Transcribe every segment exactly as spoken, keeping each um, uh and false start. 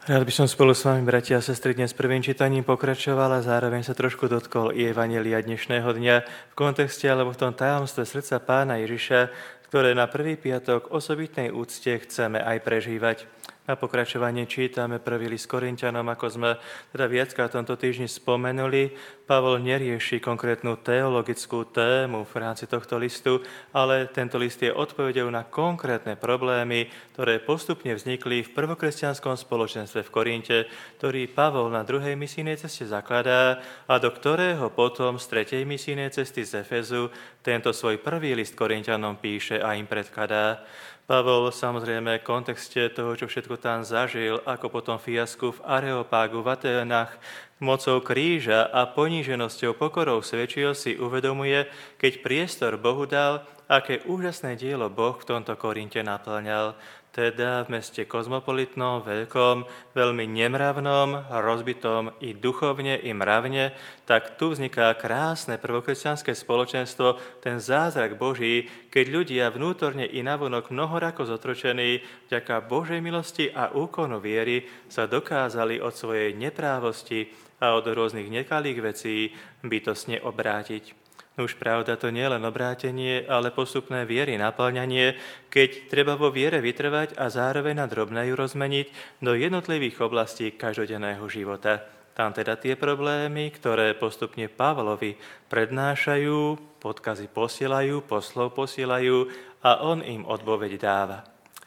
Rád by som spolu s vami, bratia a sestry, dnes prvým čítaním pokračoval a zároveň sa trošku dotkol i evanjelia dnešného dňa v kontexte alebo v tom tajomstve srdca Pána Ježiša, ktoré na prvý piatok osobitnej úcte chceme aj prežívať. Na pokračovanie čítame prvý list Korinťanom, ako sme teda viackrát v tomto týždni spomenuli. Pavol nerieši konkrétnu teologickú tému v rámci tohto listu, ale tento list je odpoveďou na konkrétne problémy, ktoré postupne vznikli v prvokresťanskom spoločenstve v Korinte, ktorý Pavol na druhej misijnej ceste zakladá a do ktorého potom z tretej misijnej cesty z Efezu tento svoj prvý list Korinťanom píše a im predkladá. Pavol samozrejme v kontexte toho, čo všetko tam zažil, ako potom fiasku v Areopágu, v Aténach, mocou kríža a poníženosťou pokorou svedčil, si uvedomuje, keď priestor Bohu dal, aké úžasné dielo Boh v tomto Korinte naplňal. Teda v meste kozmopolitnom, veľkom, veľmi nemravnom, rozbitom i duchovne, i mravne, tak tu vzniká krásne prvokresťanské spoločenstvo, ten zázrak Boží, keď ľudia vnútorne i navonok mnohorako zotročení, vďaka Božej milosti a úkonu viery sa dokázali od svojej neprávosti a od rôznych nekalých vecí bytostne obrátiť. Už pravda, to nie je len obrátenie, ale postupné viery naplňanie, keď treba vo viere vytrvať a zároveň na drobné ju rozmeniť do jednotlivých oblastí každodenného života. Tam teda tie problémy, ktoré postupne Pavlovi prednášajú, podkazy posielajú, poslov posielajú a on im odpoveď dáva.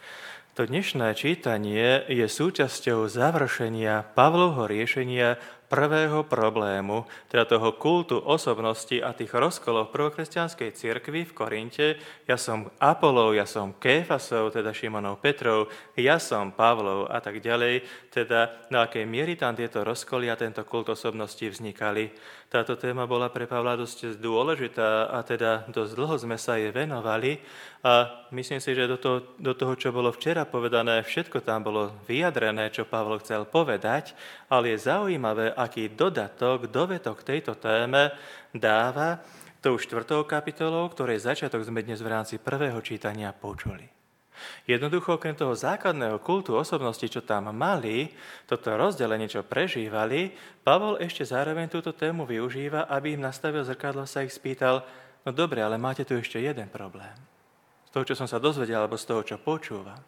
To dnešné čítanie je súčasťou završenia Pavlovho riešenia prvého problému, teda toho kultu osobnosti a tých rozkolov prvokresťanskej cirkvi v Korinte. Ja som Apolov, ja som Kéfasov, teda Šimonov Petrov, ja som Pavlov a tak ďalej. Teda na akej miery tam tieto rozkoly a tento kult osobnosti vznikali. Táto téma bola pre Pavla dosť dôležitá a teda dosť dlho sme sa jej venovali a myslím si, že do toho, do toho, čo bolo včera povedané, všetko tam bolo vyjadrené, čo Pavol chcel povedať, ale je zaujímavé, aký dodatok, dovetok tejto téme dáva tou štvrtou kapitolou, ktorej začiatok sme dnes v rámci prvého čítania počuli. Jednoducho, okrem toho základného kultu osobnosti, čo tam mali, toto rozdelenie, čo prežívali, Pavol ešte zároveň túto tému využíva, aby im nastavil zrkadlo, sa ich spýtal, no dobre, ale máte tu ešte jeden problém. Z toho, čo som sa dozvedel, alebo z toho, čo počúvam.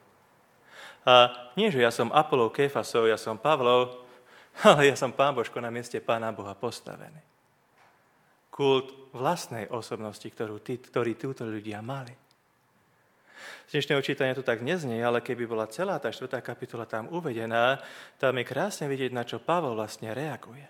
A nie, že ja som Apolov, Kéfasov, ja som Pavlov, ale ja som Pán Božko na mieste Pána Boha postavený. Kult vlastnej osobnosti, ktorú tí, ktorí túto ľudia mali. Z dnešného čítania to tak neznie, ale keby bola celá tá štvrtá kapitola tam uvedená, tam je krásne vidieť, na čo Pavol vlastne reaguje.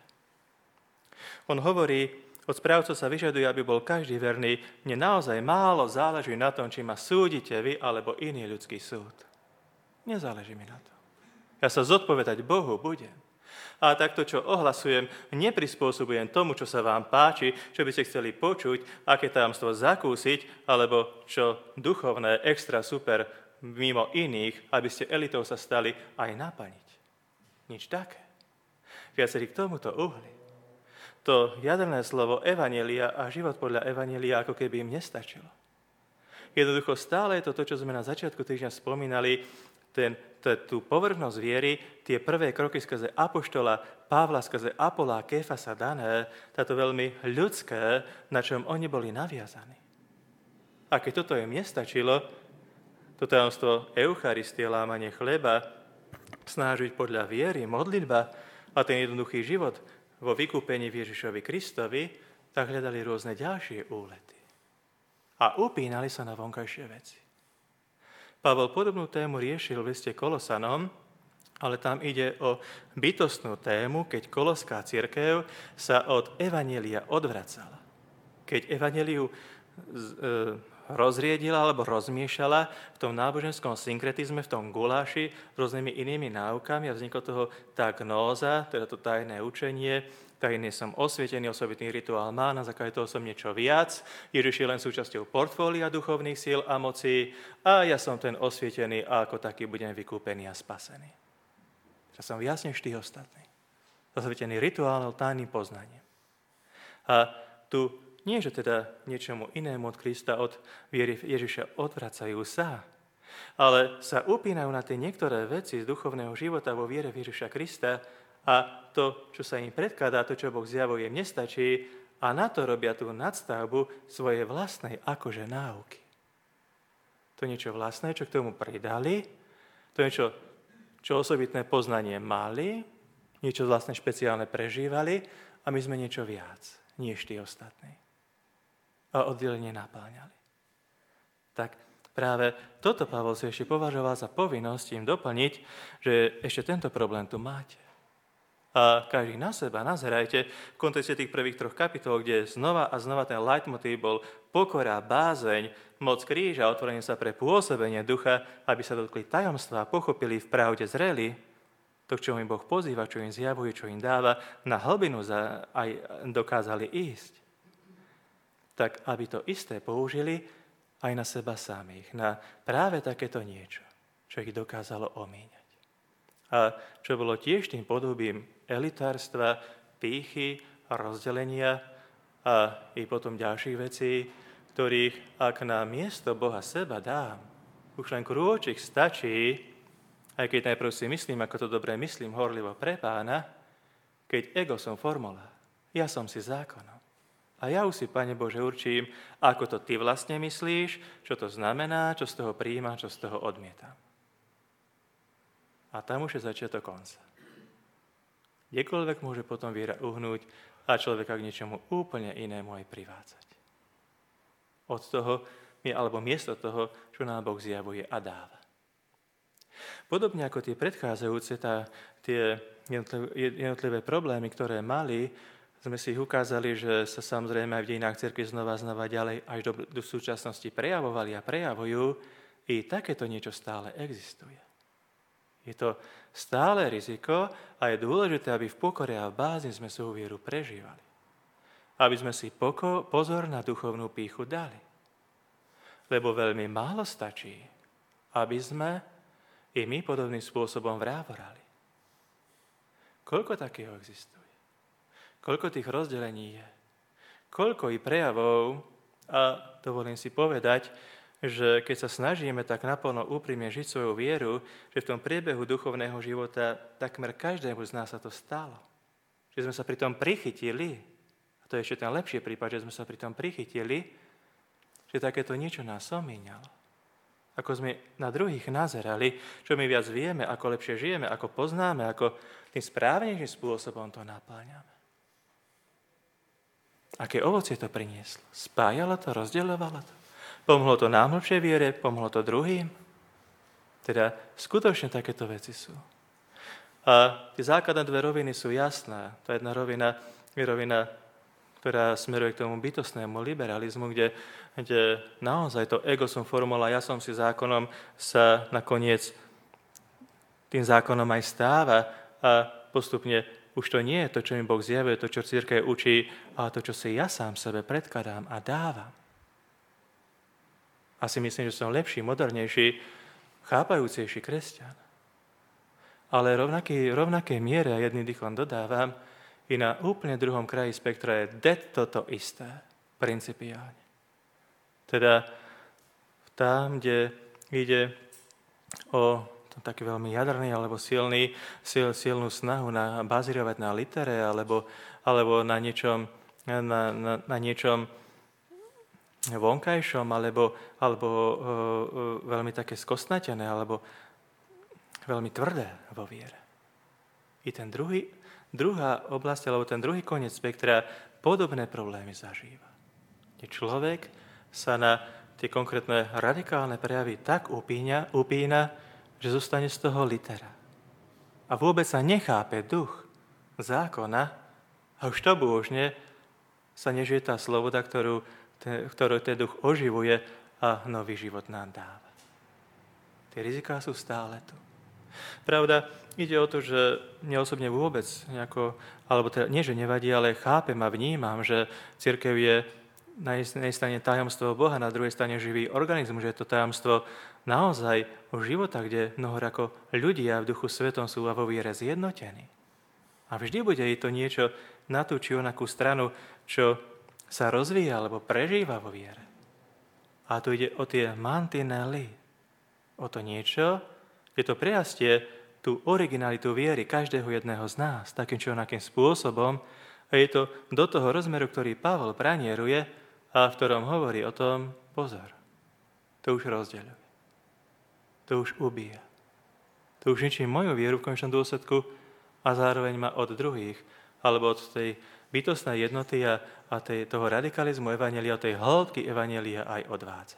On hovorí, od správcov sa vyžaduje, aby bol každý verný, mne naozaj málo záleží na tom, či ma súdite vy, alebo iný ľudský súd. Nezáleží mi na to. Ja sa zodpovedať Bohu budem. A takto, čo ohlasujem, neprispôsobujem tomu, čo sa vám páči, čo by ste chceli počuť, aké tajomstvo zakúsiť, alebo čo duchovné, extra super, mimo iných, aby ste elitou sa stali, aj naplniť. Nič také. Viacerí k tomuto uhli. To jadrné slovo evanjelia a život podľa evanjelia ako keby im nestačilo. Jednoducho stále je to to, čo sme na začiatku týždňa spomínali, ten, tú povrchnosť viery, tie prvé kroky skrze apoštola Pavla, skrze Apola a Kéfasa dané, táto veľmi ľudské, na čom oni boli naviazaní. A keď toto im nestačilo, to tajomstvo Eucharistie, lámanie chleba, snážiť podľa viery, modlitba a ten jednoduchý život vo vykúpení v Ježišovi Kristovi, tak hľadali rôzne ďalšie úlety. A upínali sa na vonkajšie veci. Pavol podobnú tému riešil v liste Kolosanom, ale tam ide o bytostnú tému, keď koloská cirkev sa od evanjelia odvracala. Keď evanjeliu rozriedila alebo rozmiešala v tom náboženskom synkretizme, v tom guláši s rôznymi inými náukami a vzniklo toho tá gnóza, teda to tajné učenie, tajne som osvietený, osobitný rituál má, na základe toho som niečo viac, Ježiš je len súčasťou portfólia duchovných síl a mocí a ja som ten osvietený a ako taký budem vykúpený a spasený. Ja som viac než tých ostatných. Osvietený rituálom, tajným poznaním. A tu nie, že teda niečomu inému od Krista, od viery Ježiša odvracajú sa, ale sa upínajú na tie niektoré veci z duchovného života vo viere v Ježiša Krista a to, čo sa im predkladá, to, čo Boh zjavuje, im nestačí a na to robia tú nadstavbu svojej vlastnej akože náuky. To niečo vlastné, čo k tomu pridali, to niečo, čo osobitné poznanie mali, niečo vlastné špeciálne prežívali a my sme niečo viac, než tí ostatní. A oddelenie napáňali. Tak práve toto Pavol si ešte považoval za povinnosť im doplniť, že ešte tento problém tu máte. A každý na seba nazerajte v kontexte tých prvých troch kapitol, kde znova a znova ten leitmotív bol pokora, bázeň, moc kríža, otvorenie sa pre pôsobenie ducha, aby sa dotkli tajomstva, pochopili v pravde, zreli, to, k čomu im Boh pozýva, čo im zjavuje, čo im dáva, na hlbinu za, aj dokázali ísť. Tak aby to isté použili aj na seba samých, na práve takéto niečo, čo ich dokázalo omíňať. A čo bolo tiež tým podobím elitárstva, pýchy, rozdelenia a i potom ďalších vecí, ktorých, ak na miesto Boha seba dám, už len krôčik stačí, aj keď najprv si myslím, ako to dobre myslím, horlivo pre Pána, keď ego som formula, ja som si zákonom. A ja už si, Pane Bože, určím, ako to ty vlastne myslíš, čo to znamená, čo z toho prijímam, čo z toho odmietam. A tam už je začiatok konca. Kdekoľvek môže potom viera uhnúť a človeka k niečomu úplne inému aj privádzať. Od toho, alebo miesto toho, čo nám Boh zjavuje a dáva. Podobne ako tie predchádzajúce, tá, tie jednotlivé problémy, ktoré mali, sme si ich ukázali, že sa samozrejme aj v dejinách cirkvi znova znova ďalej až do, do súčasnosti prejavovali a prejavujú, i takéto niečo stále existuje. Je to stále riziko a je dôležité, aby v pokore a v bázni sme svoju vieru prežívali. Aby sme si poko- pozor na duchovnú pýchu dali. Lebo veľmi málo stačí, aby sme i my podobným spôsobom vrávorali. Koľko takého existuje? Koľko tých rozdelení je? Koľko i prejavov, a dovolím si povedať, že keď sa snažíme tak naplno úprimne žiť svoju vieru, že v tom priebehu duchovného života takmer každému z nás sa to stalo. Že sme sa pri tom prichytili, a to je ešte ten lepší prípad, že sme sa pri tom prichytili, že takéto niečo nás omíňalo. Ako sme na druhých nazerali, čo my viac vieme, ako lepšie žijeme, ako poznáme, ako tým správnejším spôsobom to napáňame. Aké ovocie to prinieslo? Spájalo to, rozdeľovalo to? Pomohlo to nám hlbšej viere, pomohlo to druhým. Teda skutočne takéto veci sú. A tie základné dve roviny sú jasné. Tá jedna rovina je rovina, ktorá smeruje k tomu bytostnému liberalizmu, kde, kde naozaj to ego som formula, ja som si zákonom, sa nakoniec tým zákonom aj stáva a postupne už to nie je to, čo mi Boh zjavuje, to, čo cirkev učí, ale to, čo si ja sám sebe predkladám a dávam. Asi myslím, že som lepší, modernejší, chápajúcejší kresťan. Ale rovnaký, rovnaké miere, a jedným dýchom dodávam, i na úplne druhom kraji spektra je det toto isté, principiálne. Teda tam, kde ide o taký veľmi jadrný alebo silný, sil, silnú snahu na bazírovať na litere alebo, alebo na niečom, na, na, na niečom vonkajšom, alebo, alebo uh, uh, veľmi také skostnatené, alebo veľmi tvrdé vo viere. I ten druhý, druhá oblasť, alebo ten druhý koniec spektra podobné problémy zažíva. Kde človek sa na tie konkrétne radikálne prejavy tak upíňa, upína, že zostane z toho litera. A vôbec sa nechápe duch zákona a už to božne sa nežije tá sloboda, ktorú ktorú ten duch oživuje a nový život nám dáva. Tie riziká sú stále tu. Pravda, ide o to, že mne osobne vôbec nejako, alebo teda, nie, že nevadí, ale chápem a vnímam, že cirkev je na jednej strane tajomstvo Boha, na druhej strane živý organizmus, že je to tajomstvo naozaj o života, kde mnoho ako ľudia v Duchu Svetom sú a vo viere zjednotení. A vždy bude i to niečo na tú či onakú stranu, čo sa rozvíja alebo prežíva vo viere. A tu ide o tie mantinely, o to niečo, kde to prerastie tú originalitu viery každého jedného z nás, takým či onakým spôsobom, a je to do toho rozmeru, ktorý Pavol pranieruje a v ktorom hovorí o tom, pozor, to už rozdeľuje, to už ubíja, to už ničí moju vieru v konečnom dôsledku a zároveň ma od druhých, alebo od tej bytostnej jednoty a, a tej, toho radikalizmu evanjelia, od tej hĺbky evanjelia aj odvádza.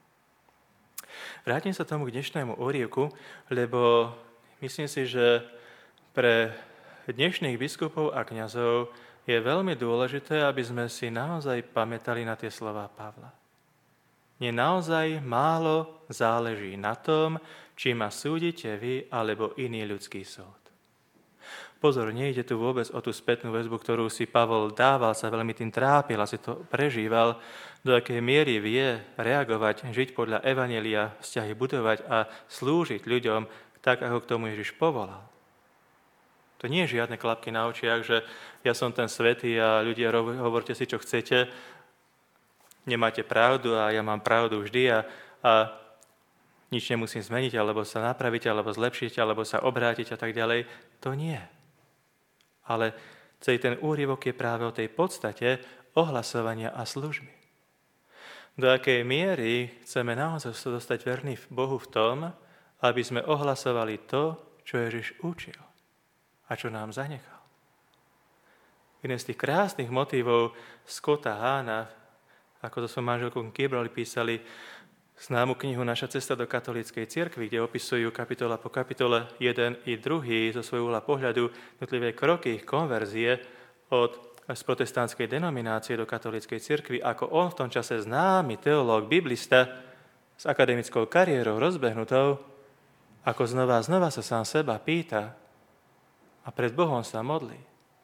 Vrátim sa tomu k dnešnému úryvku, lebo myslím si, že pre dnešných biskupov a kňazov je veľmi dôležité, aby sme si naozaj pamätali na tie slová Pavla. Mne naozaj málo záleží na tom, či ma súdite vy, alebo iný ľudský súd. Pozor, nejde tu vôbec o tú spätnú väzbu, ktorú si Pavol dával, sa veľmi tým trápil a si to prežíval, do akej miery vie reagovať, žiť podľa evanjelia, vzťahy budovať a slúžiť ľuďom tak, ako k tomu Ježiš povolal. To nie je žiadne klapky na očiach, že ja som ten svätý a ľudia hovorte si, čo chcete, nemáte pravdu a ja mám pravdu vždy a, a nič nemusím zmeniť, alebo sa napraviť, alebo zlepšiť, alebo sa obrátiť a tak ďalej. To nie. Ale celý ten úryvok je práve o tej podstate ohlasovania a služby. Do akej miery chceme naozaj sa dostať verní Bohu v tom, aby sme ohlasovali to, čo Ježiš učil a čo nám zanechal. Jeden z tých krásnych motívov Scotta Hahna, ako to som manželkou Kimberly písali známu knihu Naša cesta do katolíckej cirkvi, kde opisujú kapitola po kapitole jeden i druhý zo svojho uhla pohľadu jednotlivé kroky ich konverzie od z protestantskej denominácie do katolíckej cirkvi, ako on v tom čase známy teológ, biblista s akademickou kariérou rozbehnutou, ako znova a znova sa sám seba pýta a pred Bohom sa modlí.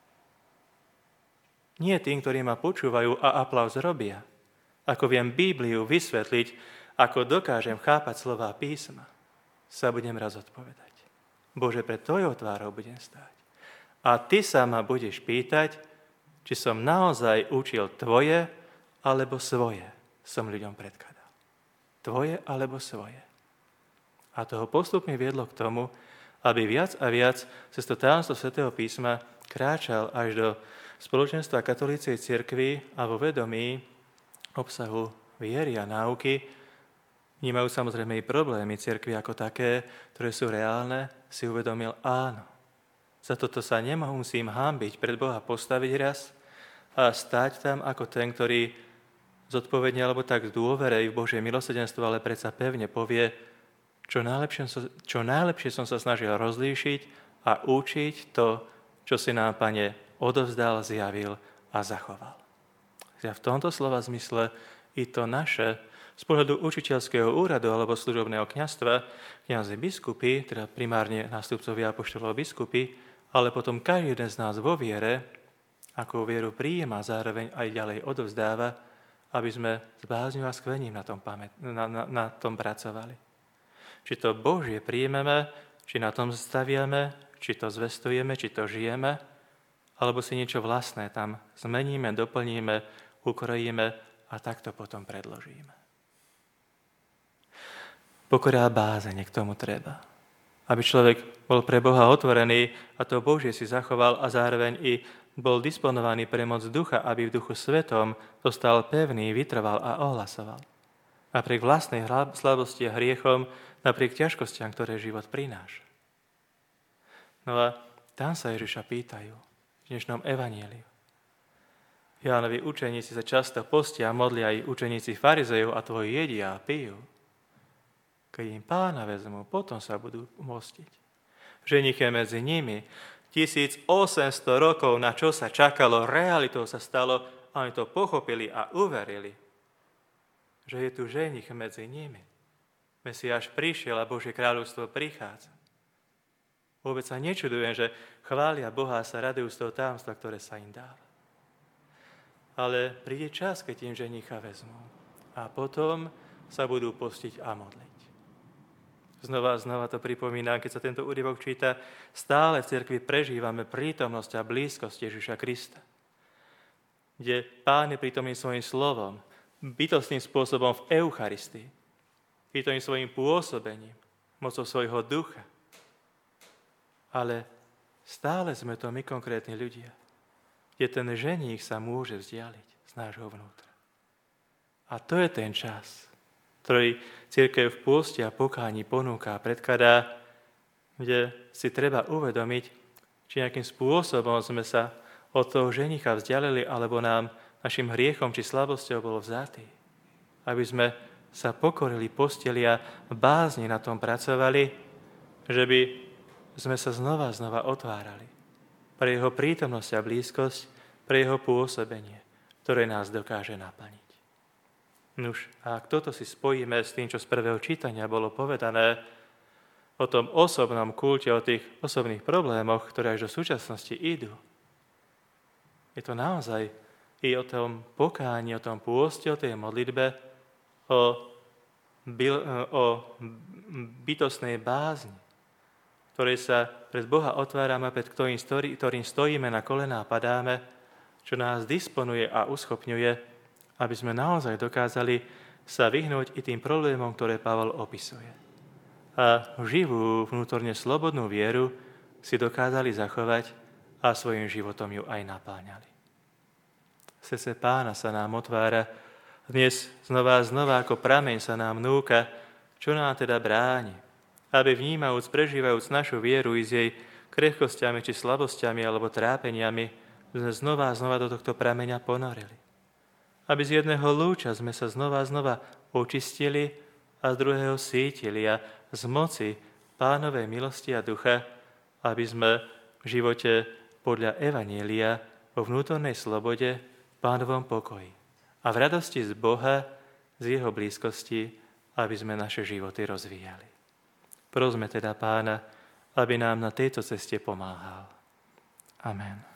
Nie tým, ktorí ma počúvajú a aplauz robia, ako viem Bibliu vysvetliť, ako dokážem chápať slová písma, sa budem raz odpovedať. Bože, pred tvojou tvárou budem stáť. A ty sa ma budeš pýtať, či som naozaj učil tvoje alebo svoje, som ľuďom predkladal. Tvoje alebo svoje. A toho postupne viedlo k tomu, aby viac a viac cez to tajomstvo Svätého písma kráčal až do spoločenstva katolíckej cirkvi a vo vedomí obsahu viery a náuky. Vnímajú samozrejme i problémy cirkvi ako také, ktoré sú reálne, si uvedomil áno. Za toto sa nemusím hanbiť pred Boha postaviť raz a stať tam ako ten, ktorý zodpovedne alebo tak v dôvere v Božie milosrdenstvo, ale predsa pevne povie, čo najlepšie, čo najlepšie som sa snažil rozlíšiť a učiť to, čo si nám, Pane, odovzdal, zjavil a zachoval. Ja v tomto slova zmysle i to naše z pohľadu učiteľského úradu alebo služobného kňazstva, kňazi biskupy, teda primárne nástupcovia apoštolov biskupy, ale potom každý jeden z nás vo viere, ako vieru prijíma, zároveň aj ďalej odovzdáva, aby sme s bázňou a skvením na tom, pamät, na, na, na tom pracovali. Či to Božie príjmeme, či na tom staviame, či to zvestujeme, či to žijeme, alebo si niečo vlastné tam zmeníme, doplníme, ukrojíme a takto potom predložíme. Pokora a bázeň k tomu treba. Aby človek bol pre Boha otvorený a to Božie si zachoval a zároveň i bol disponovaný pre moc ducha, aby v duchu svetom zostal pevný, vytrval a ohlasoval. Napriek vlastnej slabosti a hriechom, napriek ťažkostiam, ktoré život prináša. No a tam sa Ježiša pýtajú v dnešnom evanjeliu. Jánovi učeníci sa často postia a modlia aj učeníci farizejov a tvoji jedia a pijú. Keď im Pána vezmú, potom sa budú mostiť. Ženiche medzi nimi, tisícosemsto rokov, na čo sa čakalo, realitou sa stalo, a oni to pochopili a uverili, že je tu ženich medzi nimi. Mesiáš prišiel a Božie kráľovstvo prichádza. Vôbec sa nečudujem, že chvália Boha a sa radujú z toho tajomstva, ktoré sa im dáva. Ale príde čas, keď im ženicha vezmú. A potom sa budú postiť a modliť. Znova a znova to pripomínam, keď sa tento úryvok číta, stále v cirkvi prežívame prítomnosť a blízkosť Ježiša Krista, kde Pán je prítomný svojím slovom, bytostným spôsobom v Eucharistii, prítomný svojím pôsobením, mocou svojho ducha. Ale stále sme to my konkrétni ľudia, kde ten ženích sa môže vzdialiť z nášho vnútra. A to je ten čas, ktorý cirkev v pôste a pokáni ponúka a predkladá, kde si treba uvedomiť, či nejakým spôsobom sme sa od toho ženicha vzdialili, alebo nám našim hriechom či slabosťou bol vzatý. Aby sme sa pokorili posteli a bázni na tom pracovali, že by sme sa znova a znova otvárali pre jeho prítomnosť a blízkosť, pre jeho pôsobenie, ktoré nás dokáže naplniť. Nuž, a ak toto si spojíme s tým, čo z prvého čítania bolo povedané o tom osobnom kulte, o tých osobných problémoch, ktoré až do súčasnosti idú, je to naozaj i o tom pokáni, o tom pôste, o tej modlitbe, o, o bytostnej bázni, ktorej sa pred Boha otvárame, pred ktorým, ktorým stojíme na kolená a padáme, čo nás disponuje a uschopňuje, aby sme naozaj dokázali sa vyhnúť i tým problémom, ktoré Pavol opisuje. A živú, vnútorne slobodnú vieru si dokázali zachovať a svojim životom ju aj napáňali. Srdce Pána sa nám otvára dnes znova a znova, ako prameň sa nám núka, čo nám teda bráni, aby vnímajúc, prežívajúc našu vieru i s jej krehkosťami či slabosťami alebo trápeniami, sme znova a znova do tohto prameňa ponorili. Aby z jedného lúča sme sa znova a znova očistili a z druhého sítili a z moci Pánovej milosti a ducha, aby sme v živote podľa Evanjelia vo vnútornej slobode, Pánovom pokoji a v radosti z Boha, z jeho blízkosti, aby sme naše životy rozvíjali. Prosme teda Pána, aby nám na tejto ceste pomáhal. Amen.